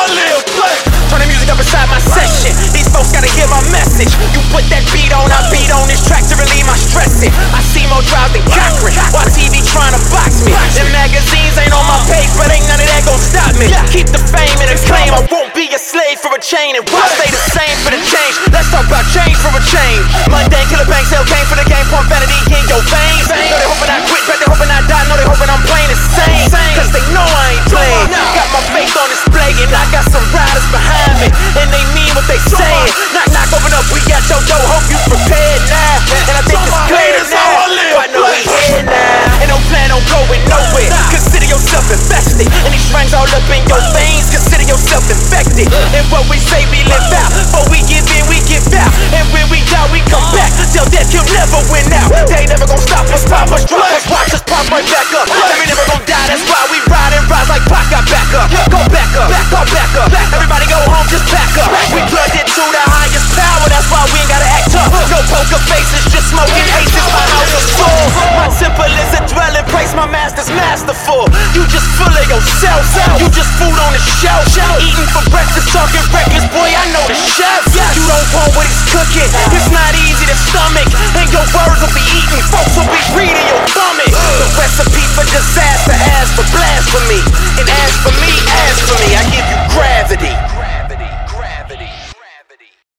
I live, play. Turn the music up inside my session. These folks gotta hear my message. You put that beat on, I beat on this track to relieve my stressing. I see more drives than Cochran. Why TV trying to box me? Them magazines ain't on my page, but ain't none of that gon' stop me. Keep the fame and acclaim. I won't be a slave for a chain, and why stay the same for the change? Let's talk about change for a change. Mundane killer bang, sell game for the game, pump vanity in your veins. Know they hoping I quit, but they hoping I die. Know they hoping I'm playing insane, cause they know I ain't playing. Got my faith on display, and I got some riders behind me, and they mean what they saying. Knock, knock, open up, we got your door. Hope you prepared now, and I think it's clear now. I know we here now, and don't plan on going nowhere. Consider yourself infested, and these strings all up in your veins. Consider yourself infected, and what we say we live out. But we give in, we give out, and when we die, we come back. Till death, you'll never win out. They never gon' stop us, drop us, watch us pop right back up. We never gon' die, that's why we ride and rise like Pac. Got back up, go back up, go back up. Everybody go home, just pack up. We plugged it to the highest power, that's why we ain't gotta act tough. No poker faces, just smoking aces. My house is full. My temple is a dwelling place, my master's masterful. You just full of yourself, you just food on the shelf. Eating for breakfast, talking records, boy, I know the chef. You don't want what he's cooking, it's not easy to stomach. And your words will be eaten, folks will be reading your stomach. The recipe for disaster, ask for blasphemy. And as for me, I give